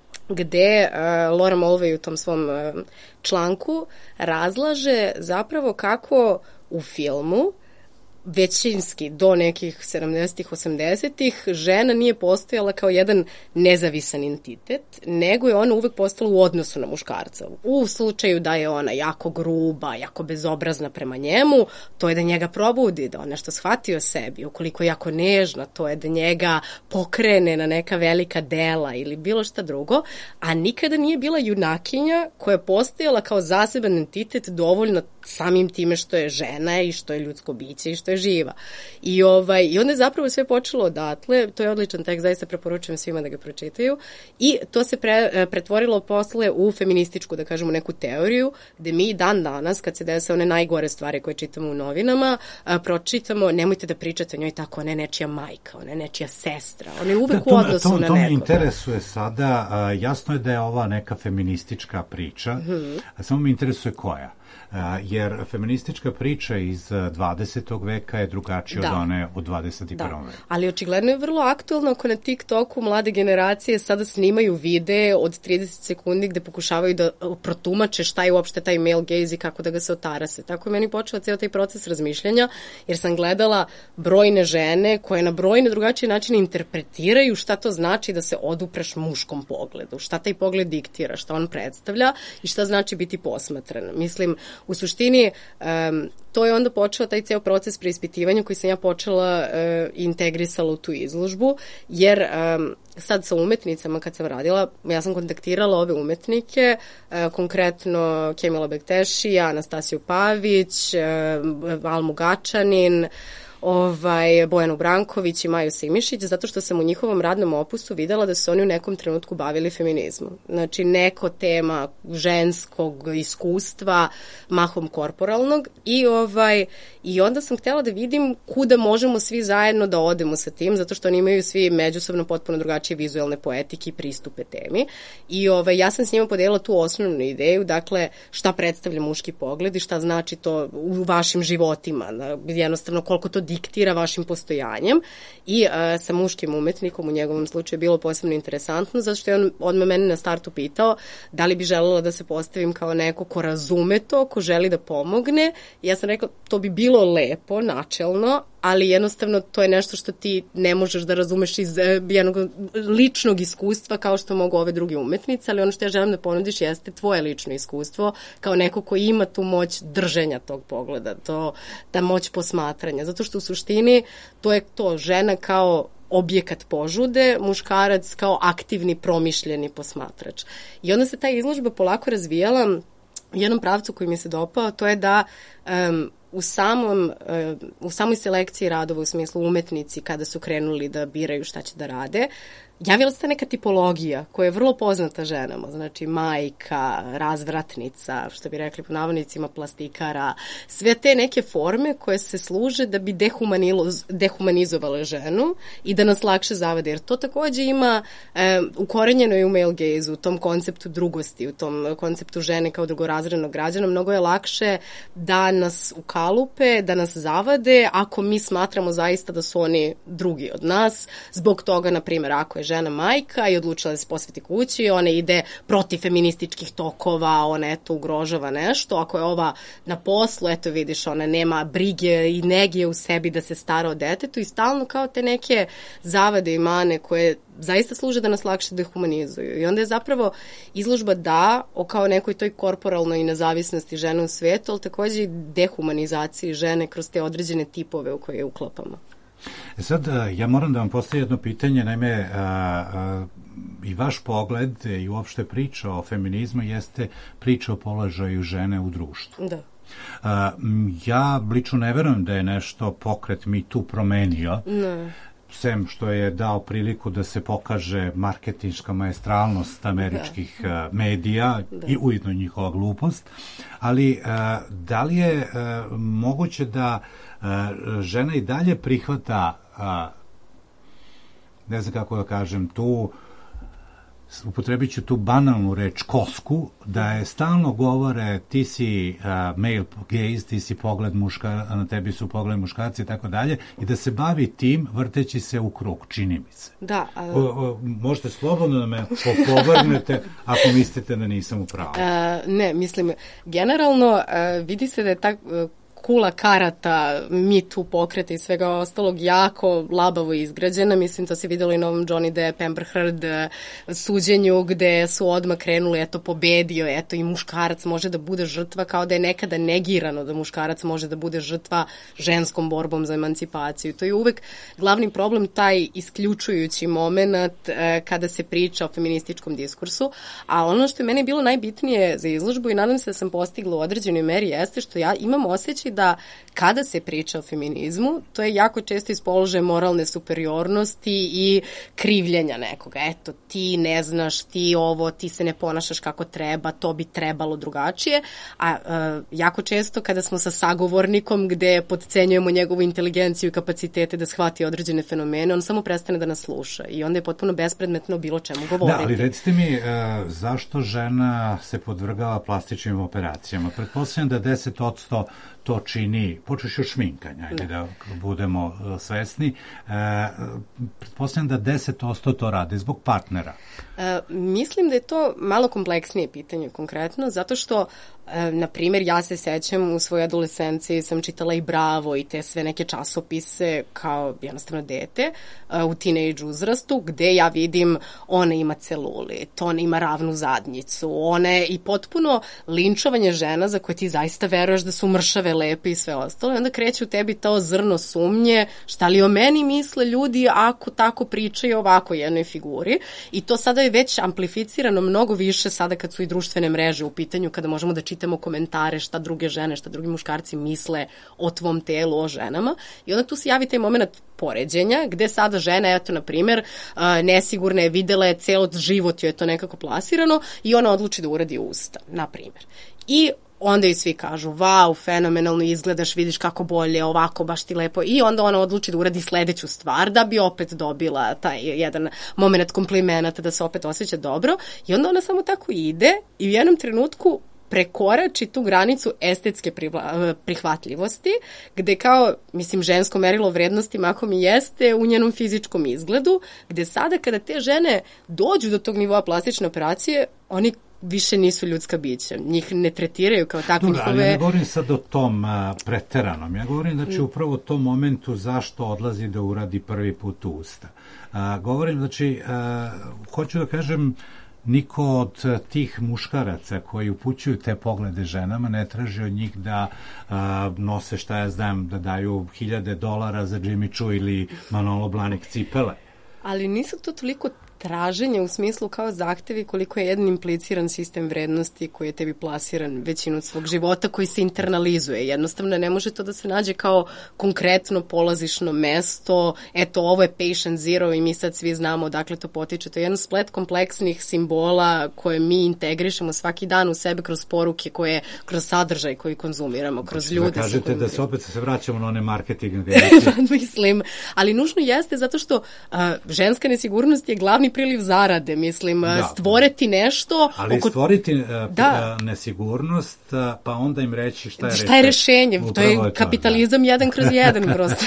Speaker 12: gde uh, Laura Mulvey u tom svom uh, članku razlaže zapravo kako u filmu većinski do nekih sedamdesetih, osamdesetih žena nije postojala kao jedan nezavisan entitet, nego je ona uvek postala u odnosu na muškarca. U slučaju da je ona jako gruba, jako bezobrazna prema njemu, to je da njega probudi, da on nešto shvati o sebi. Ukoliko je jako nežna, to je da njega pokrene na neka velika dela ili bilo šta drugo, a nikada nije bila junakinja koja je postojala kao zaseban entitet dovoljno samim time što je žena i što je ljudsko biće i što je živa. I, ovaj, i onda je zapravo sve počelo odatle, to je odličan tekst, zaista preporučujem svima da ga pročitaju, i to se pre, pretvorilo posle u feminističku, da kažemo, neku teoriju, gde mi dan danas, kad se dese one najgore stvari koje čitamo u novinama, a, pročitamo, nemojte da pričate o njoj tako, ona je nečija majka, ona je nečija sestra, ona je uvek da, to, u odnosu
Speaker 10: to, to,
Speaker 12: na
Speaker 10: to
Speaker 12: nekoga.
Speaker 10: To me interesuje sada, a, jasno je da je ova neka feministička priča, mm-hmm. a samo me interesuje koja. Uh, jer feministička priča iz dvadesetog veka je drugačija da. od one od dvadeset i prvom veku.
Speaker 12: Ali očigledno je vrlo aktuelno ako na TikToku mlade generacije sada snimaju videe od trideset sekundi gde pokušavaju da protumače šta je uopšte taj male gaze i kako da ga se otarase. Tako je meni počeo ceo taj proces razmišljanja, jer sam gledala brojne žene koje na brojne drugačije načine interpretiraju šta to znači da se odupreš muškom pogledu, šta taj pogled diktira, šta on predstavlja i šta znači biti posmatran. Mislim, u suštini, um, to je onda počeo taj ceo proces preispitivanja koji sam ja počela uh, integrisala u tu izložbu, jer um, sad sa umetnicama kad sam radila, ja sam kontaktirala ove umetnike, uh, konkretno Kemila Bekteši, Anastasiju Pavić, uh, Almu Gačanin, ovaj, Bojanu Branković i Maju Simišić, zato što sam u njihovom radnom opusu videla da su oni u nekom trenutku bavili feminizmom. Znači, neko tema ženskog iskustva, mahom korporalnog, i, ovaj, i onda sam htjela da vidim kuda možemo svi zajedno da odemo sa tim, zato što oni imaju svi međusobno potpuno drugačije vizualne poetike i pristupe temi. I ovaj, ja sam s njima podelila tu osnovnu ideju, dakle, šta predstavlja muški pogled i šta znači to u vašim životima, jednostavno koliko to diktira vašim postojanjem, i uh, sa muškim umetnikom u njegovom slučaju je bilo posebno interesantno, zato što je on odmah mene na startu pitao da li bi želela da se postavim kao neko ko razume to, ko želi da pomogne. I ja sam rekla, to bi bilo lepo, načelno, ali jednostavno to je nešto što ti ne možeš da razumeš iz jednog ličnog iskustva kao što mogu ove druge umetnice, ali ono što ja želim da ponudiš jeste tvoje lično iskustvo kao neko ko ima tu moć drženja tog pogleda, to, ta moć posmatranja, zato što u suštini to je to, žena kao objekat požude, muškarac kao aktivni, promišljeni posmatrač. I onda se ta izložba polako razvijala u jednom pravcu koji mi se dopao, to je da um, u samom, u samoj selekciji radova, u smislu umetnici, kada su krenuli da biraju šta će da rade, javila se ta neka tipologija koja je vrlo poznata ženama, znači majka, razvratnica, što bi rekli po navodnicima, plastikara, sve te neke forme koje se služe da bi dehumanizovale ženu i da nas lakše zavade, jer to takođe ima e, ukorenjeno i u male gaze, u tom konceptu drugosti, u tom konceptu žene kao drugorazrednog građana. Mnogo je lakše da nas ukalupe, da nas zavade ako mi smatramo zaista da su oni drugi od nas, zbog toga, na primjer, ako je žena majka i odlučila da se posveti kući, ona ide protiv feminističkih tokova, ona eto ugrožava nešto, ako je ova na poslu, eto vidiš, ona nema brige i nege u sebi da se stara o detetu, i stalno kao te neke zavade i mane koje zaista služe da nas lakše dehumanizuju. I onda je zapravo izložba da o kao nekoj toj korporalnoj nezavisnosti žene u svetu, ali takođe i dehumanizaciji žene kroz te određene tipove u koje je uklapamo.
Speaker 10: E sad, ja moram da vam postavim jedno pitanje, naime, a, a, i vaš pogled i uopšte priča o feminizmu jeste priča o položaju žene u društvu.
Speaker 12: Da.
Speaker 10: A, ja lično ne verujem da je nešto pokret Me Too promenio,
Speaker 12: ne.
Speaker 10: Sem što je dao priliku da se pokaže marketinška maestralnost američkih da. medija da. i ujedno njihova glupost, ali a, da li je a, moguće da a, žena i dalje prihvata, a, ne znam kako da kažem, tu upotrebit ću tu banalnu reč kosku, da je stalno govore ti si uh, male gaze, ti si pogled muška, na tebi su pogled muškarci i tako dalje, i da se bavi tim vrteći se u krug, čini mi se.
Speaker 12: Da. Ali...
Speaker 10: O, o, možete slobodno da me povrnete ako mislite da nisam u pravu.
Speaker 12: Uh, ne, mislim, generalno uh, vidi se da je tak... Uh, kula karata, Me Too pokreta i svega ostalog jako labavo izgrađena. Mislim, to se videlo i na ovom Johnny Depp, Amber Heard suđenju gde su odmah krenuli, eto, pobedio, eto, i muškarac može da bude žrtva, kao da je nekada negirano da muškarac može da bude žrtva ženskom borbom za emancipaciju. To je uvek glavni problem, taj isključujući moment e, kada se priča o feminističkom diskursu, a ono što je meni bilo najbitnije za izložbu i nadam se da sam postigla u određenoj meri jeste što ja imam osjećaj da kada se priča o feminizmu, to je jako često iz položaja moralne superiornosti i krivljenja nekoga. Eto, ti ne znaš, ti ovo, ti se ne ponašaš kako treba, to bi trebalo drugačije, a e, jako često kada smo sa sagovornikom gde podcenjujemo njegovu inteligenciju i kapacitete da shvati određene fenomene, on samo prestane da nas sluša i onda je potpuno bespredmetno bilo čemu govoriti.
Speaker 10: Da, ali recite mi, e, zašto žena se podvrgava plastičnim operacijama? Pretpostavljam da deset odsto to čini, počeš od šminkanja, ajde da, da budemo uh, svesni, e, pretpostavljam da deset odsto to rade zbog partnera.
Speaker 12: E, mislim da je to malo kompleksnije pitanje konkretno, zato što e, na primjer, ja se sećam u svojoj adolescenciji sam čitala i Bravo i te sve neke časopise kao jednostavno dete e, u teenage uzrastu, gde ja vidim ona ima celulit, ona ima ravnu zadnjicu, ona je i potpuno linčovanje žena za koje ti zaista veruješ da su mršave, lepe i sve ostalo. I onda kreće u tebi to zrno sumnje, šta li o meni misle ljudi ako tako pričaju ovako jednoj figuri. I to sada je već amplificirano mnogo više sada kad su i društvene mreže u pitanju, kada možemo da čitamo komentare šta druge žene, šta drugi muškarci misle o tvom telu, o ženama. I onda tu se javi taj moment poređenja, gde sada žena, eto, na primjer, nesigurna je, videla je, ceo život joj je to nekako plasirano i ona odluči da uradi usta, na primjer. I onda i svi kažu, vau, fenomenalno izgledaš, vidiš kako bolje, ovako, baš ti lepo. I onda ona odluči da uradi sledeću stvar, da bi opet dobila taj jedan moment komplimenata, da se opet osjeća dobro. I onda ona samo tako ide i u jednom trenutku prekorači tu granicu estetske prihvatljivosti, gde kao, mislim, žensko merilo vrednosti mahom i jeste u njenom fizičkom izgledu, gde sada kada te žene dođu do tog nivoa plastične operacije, oni više nisu ljudska bića. Njih ne tretiraju kao takve njihove...
Speaker 10: Ali ja ne govorim sad o tom a, preteranom. Ja govorim, znači, upravo o tom momentu zašto odlazi da uradi prvi put usta. A, govorim, znači, a, hoću da kažem, niko od tih muškaraca koji upućuju te poglede ženama ne traži od njih da a, nose, šta ja znam, da daju hiljade dolara za Jimmy Choo ili Manolo Blahnik cipele.
Speaker 12: Ali nisu to toliko traženje u smislu kao zahtevi koliko je jedan impliciran sistem vrednosti koji je tebi plasiran većinu svog života, koji se internalizuje. Jednostavno ne može to da se nađe kao konkretno polazišno mesto, eto ovo je patient zero i mi sad svi znamo odakle to potiče. To je jedan splet kompleksnih simbola koje mi integrišemo svaki dan u sebe kroz poruke, koje, kroz sadržaj koji konzumiramo, kroz znači, ljude.
Speaker 10: Da kažete da se opet se vraćamo na one marketing.
Speaker 12: Mislim, ali nužno jeste zato što a, ženska nesigurnost je glavni priliv zarade, mislim, da, stvoriti nešto...
Speaker 10: Ali
Speaker 12: oko...
Speaker 10: stvoriti uh, da. nesigurnost, uh, pa onda im reći šta je rešenje.
Speaker 12: Šta je rešenje? To je, je kapitalizam to, da. jedan kroz jedan, prosto.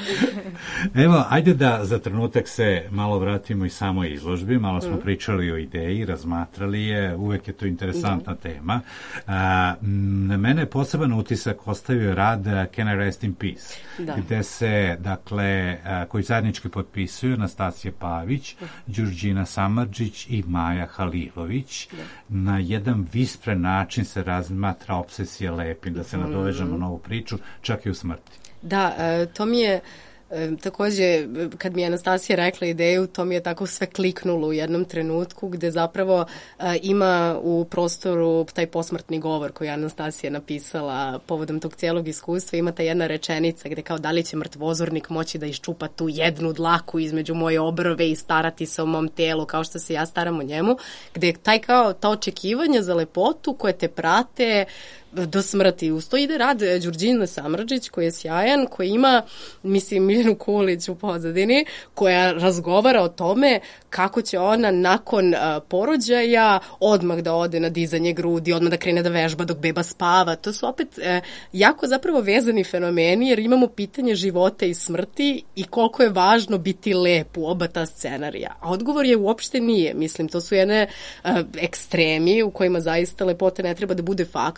Speaker 10: Evo, ajde da za trenutak se malo vratimo i samo izložbi, malo smo mm. pričali o ideji, razmatrali je, uvek je to interesantna da. tema. Uh, na mene je poseban utisak ostavio rad Can I Rest in Peace, da. gde se, dakle, uh, koji zajednički potpisuju Anastasija Pavić, Đurđina Samardžić i Maja Halilović. Da. Na jedan vispren način se razmatra obsesija lepim, da se nadovežemo na novu priču, čak i u smrti.
Speaker 12: Da, to mi je takođe, kad mi je Anastasija rekla ideju, to mi je tako sve kliknulo u jednom trenutku, gde zapravo a, ima u prostoru taj posmrtni govor koji je Anastasija napisala povodom tog cijelog iskustva. Ima ta jedna rečenica gde kao da li će mrtvozornik moći da iščupa tu jednu dlaku između moje obrve i starati se o mom telu kao što se ja staram o njemu, gde taj kao ta očekivanja za lepotu koje te prate do smrti. Uz to ide rad Đurđine Samardžić koji je sjajan, koji ima, mislim, Miljanu Kulić u pozadini, koja razgovara o tome kako će ona nakon uh, porođaja odmah da ode na dizanje grudi, odmah da krene da vežba dok beba spava. To su opet uh, jako zapravo vezani fenomeni, jer imamo pitanje života i smrti i koliko je važno biti lep u oba ta scenarija. A odgovor je uopšte nije. Mislim, to su jedne uh, ekstremi u kojima zaista lepota ne treba da bude faktor, ali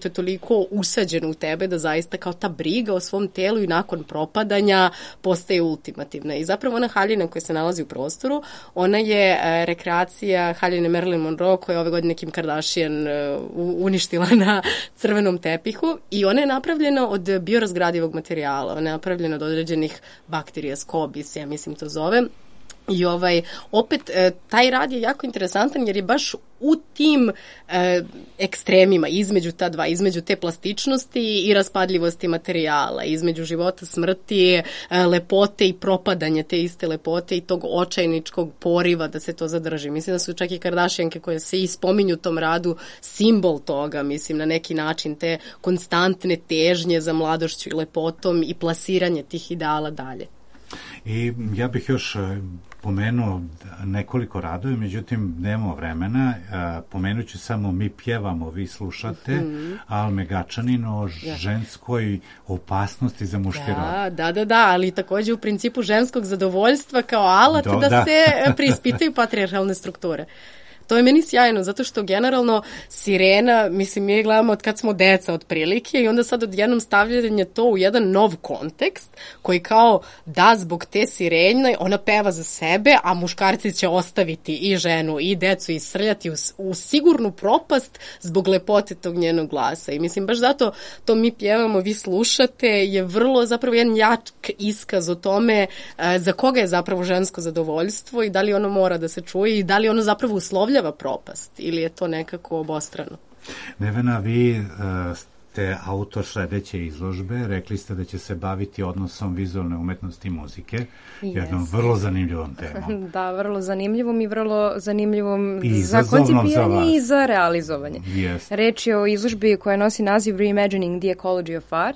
Speaker 12: to je toliko usađeno u tebe da zaista kao ta briga o svom telu i nakon propadanja postaje ultimativna. I zapravo ona haljina koja se nalazi u prostoru, ona je e, rekreacija haljine Marilyn Monroe koja je ove godine Kim Kardashian e, uništila na crvenom tepihu i ona je napravljena od biorazgradivog materijala, ona je napravljena od određenih bakterija, skobis, ja mislim to zove. I ovaj, opet, e, taj rad je jako interesantan jer je baš u tim e, ekstremima, između ta dva, između te plastičnosti i raspadljivosti materijala, između života, smrti, e, lepote i propadanja te iste lepote i tog očajničkog poriva da se to zadrži. Mislim da su čak i Kardashianke koje se i spominju u tom radu simbol toga, mislim, na neki način te konstantne težnje za mladošću i lepotom i plasiranje tih ideala dalje.
Speaker 10: I ja bih još pomenuo nekoliko radova, međutim nemamo vremena, pomenut ću samo Mi pjevamo, vi slušate, mm-hmm. Alme Gačanin o ženskoj opasnosti za muški
Speaker 12: da,
Speaker 10: rod.
Speaker 12: Da, da, da, ali takođe u principu ženskog zadovoljstva kao alat Do, da, da se preispitaju patrijarhalne strukture. To je meni sjajno, zato što generalno sirena, mislim, mi je gledamo od kad smo deca otprilike i onda sad odjednom stavljanje to u jedan nov kontekst koji kao da zbog te sirene ona peva za sebe, a muškarci će ostaviti i ženu i decu i srljati u, u sigurnu propast zbog lepote tog njenog glasa. I mislim, baš zato to Mi pjevamo, vi slušate je vrlo zapravo jedan jak iskaz o tome e, za koga je zapravo žensko zadovoljstvo i da li ono mora da se čuje i da li ono zapravo uslovlja propast ili je to nekako obostrano?
Speaker 10: Nevena, vi uh, ste autor sledeće izložbe, rekli ste da će se baviti odnosom vizualne umetnosti i muzike, yes. jednom vrlo zanimljivom temom.
Speaker 11: Da, vrlo zanimljivom i vrlo zanimljivom I za koncipiranje za i za realizovanje.
Speaker 10: Yes.
Speaker 11: Reč je o izložbi koja nosi naziv Reimagining the Ecology of Art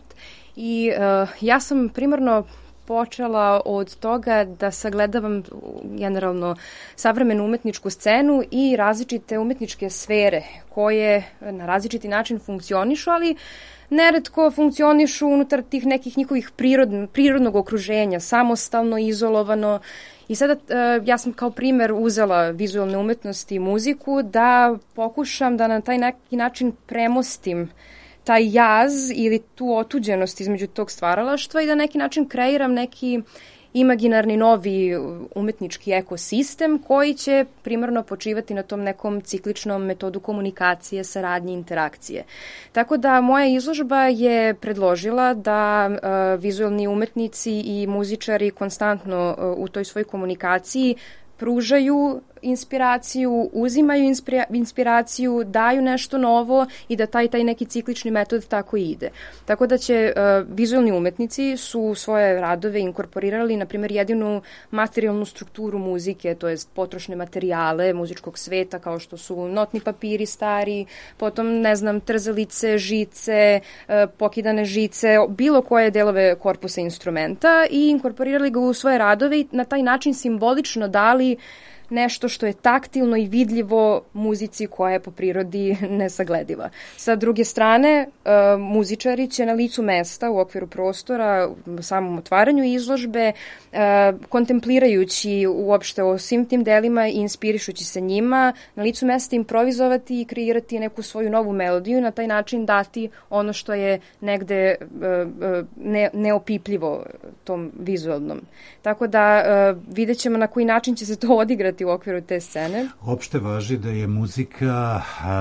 Speaker 11: i uh, ja sam primarno počela od toga da sagledavam generalno savremenu umetničku scenu i različite umetničke sfere koje na različiti način funkcionišu, ali neretko funkcionišu unutar tih nekih njihovih prirodn, prirodnog okruženja, samostalno, izolovano. I sada ja sam kao primer uzela vizualne umetnosti i muziku da pokušam da na taj neki način premostim taj jaz ili tu otuđenost između tog stvaralaštva i da na neki način kreiram neki imaginarni novi umetnički ekosistem koji će primarno počivati na tom nekom cikličnom metodu komunikacije, saradnje, interakcije. Tako da moja izložba je predložila da uh, vizualni umetnici i muzičari konstantno uh, u toj svojoj komunikaciji pružaju inspiraciju, uzimaju inspira, inspiraciju, daju nešto novo i da taj taj neki ciklični metod tako ide. Tako da će uh, vizualni umetnici su svoje radove inkorporirali, na primjer, jedinu materijalnu strukturu muzike, to jest potrošne materijale muzičkog sveta, kao što su notni papiri stari, potom, ne znam, trzalice, žice, uh, pokidane žice, bilo koje delove korpusa instrumenta i inkorporirali ga u svoje radove i na taj način simbolično dali nešto što je taktilno i vidljivo muzici koja je po prirodi nesaglediva. Sa druge strane, uh, muzičari će na licu mesta u okviru prostora, u samom otvaranju izložbe, uh, kontemplirajući uopšte o svim tim delima i inspirišući se njima, na licu mesta improvizovati i kreirati neku svoju novu melodiju i na taj način dati ono što je negde uh, uh, ne, neopipljivo tom vizualnom. Tako da uh, vidjet ćemo na koji način će se to odigrati u okviru te scene.
Speaker 10: Opšte važi da je muzika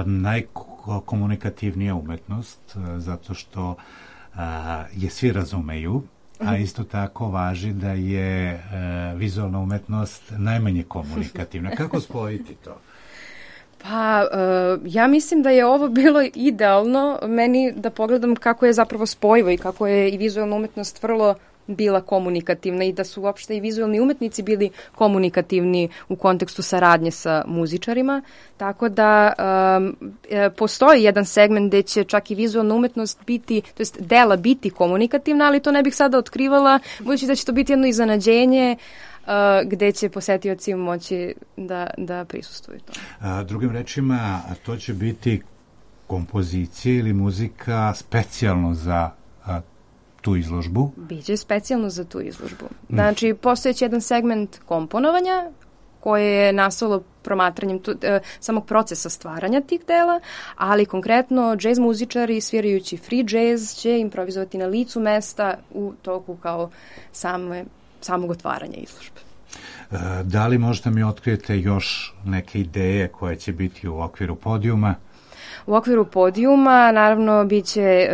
Speaker 10: najkomunikativnija umetnost, zato što a, je svi razumeju, a isto tako važi da je a, vizualna umetnost najmanje komunikativna. Kako spojiti to?
Speaker 11: Pa, uh, ja mislim da je ovo bilo idealno meni da pogledam kako je zapravo spojivo i kako je i vizualna umetnost vrlo bila komunikativna i da su uopšte i vizualni umetnici bili komunikativni u kontekstu saradnje sa muzičarima, tako da um, postoji jedan segment gde će čak i vizualna umetnost biti, to jest dela biti komunikativna, ali to ne bih sada otkrivala, budući da će to biti jedno iznenađenje uh, gde će posetioci moći da, da prisustuju to.
Speaker 10: A, drugim rečima, to će biti kompozicija ili muzika specijalno za a, tu izložbu?
Speaker 11: Biće specijalno za tu izložbu. Znači, postojeći jedan segment komponovanja koje je nastalo promatranjem tu, e, samog procesa stvaranja tih dela, ali konkretno džez muzičari svirajući free jazz će improvizovati na licu mesta u toku kao same, samog otvaranja izložbe.
Speaker 10: E, da li možda mi otkrijete još neke ideje koje će biti u okviru podijuma?
Speaker 11: U okviru podijuma naravno bit će e,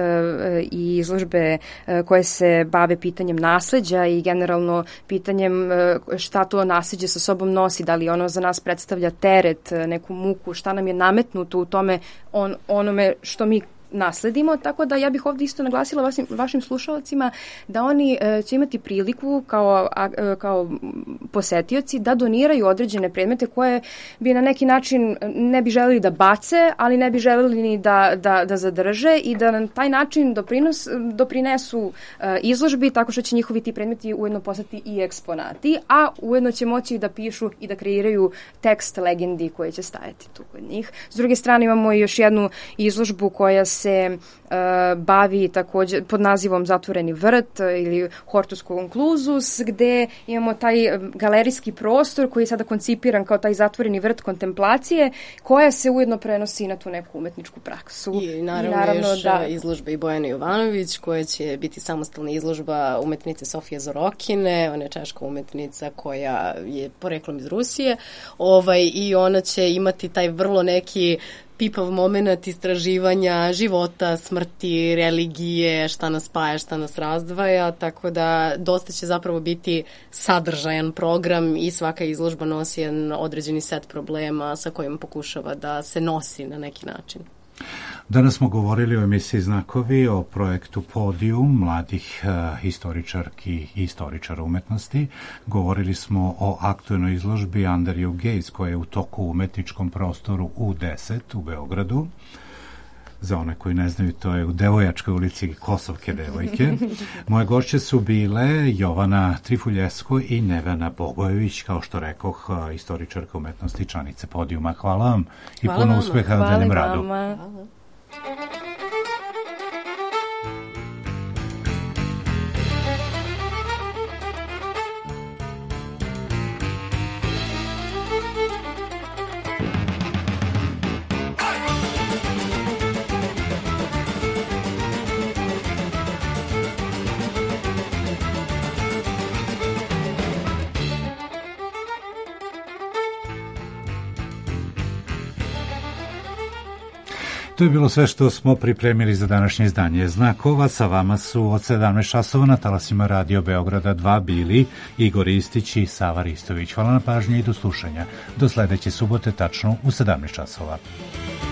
Speaker 11: i izložbe e, koje se bave pitanjem nasleđa i generalno pitanjem e, šta to nasleđe sa sobom nosi, da li ono za nas predstavlja teret, neku muku, šta nam je nametnuto u tome on, onome što mi nasledimo, tako da ja bih ovdje isto naglasila vašim, vašim slušalcima da oni e, će imati priliku kao, a, kao posetioci da doniraju određene predmete koje bi na neki način ne bi želeli da bace, ali ne bi želeli ni da, da, da zadrže i da na taj način doprinos, doprinesu e, izložbi tako što će njihovi ti predmeti ujedno postati i eksponati, a ujedno će moći da pišu i da kreiraju tekst legendi koje će stajati tu kod njih. S druge strane imamo još jednu izložbu koja se se uh, bavi također pod nazivom Zatvoreni vrt ili Hortus Conclusus, gde imamo taj galerijski prostor koji je sada koncipiran kao taj zatvoreni vrt kontemplacije, koja se ujedno prenosi na tu neku umetničku praksu.
Speaker 12: I naravno, I naravno još da... izložbe i Bojane Jovanović, koja će biti samostalna izložba umetnice Sofije Zorokine, ona je češka umetnica koja je poreklom iz Rusije, ovaj, i ona će imati taj vrlo neki pipav moment istraživanja života, smrti, religije, šta nas spaja, šta nas razdvaja, tako da dosta će zapravo biti sadržajan program i svaka izložba nosi jedan određeni set problema sa kojim pokušava da se nosi na neki način.
Speaker 10: Danas smo govorili o emisiji Znakovi, o projektu Podijum mladih uh, historičarki i historičara umetnosti. Govorili smo o aktuelnoj izložbi Under You Gaze koja je u toku u umetničkom prostoru U deset u Beogradu. Za one koji ne znaju, to je u Devojačkoj ulici Kosovke devojke. Moje gošće su bile Jovana Trifuljesko i Nevena Bogojević, kao što rekoh, historičarka umetnosti, članice Podijuma. Hvala vam i
Speaker 12: Hvala
Speaker 10: puno
Speaker 12: vama.
Speaker 10: uspeha na daljem radu.
Speaker 12: Hvala.
Speaker 10: To je bilo sve što smo pripremili za današnje izdanje Znakova. Sa vama su od sedamnaest časova na talasima Radio Beograda dva bili Igor Istić i Sava Ristović. Hvala na pažnji i do slušanja. Do sledeće subote tačno u sedamnaest časova.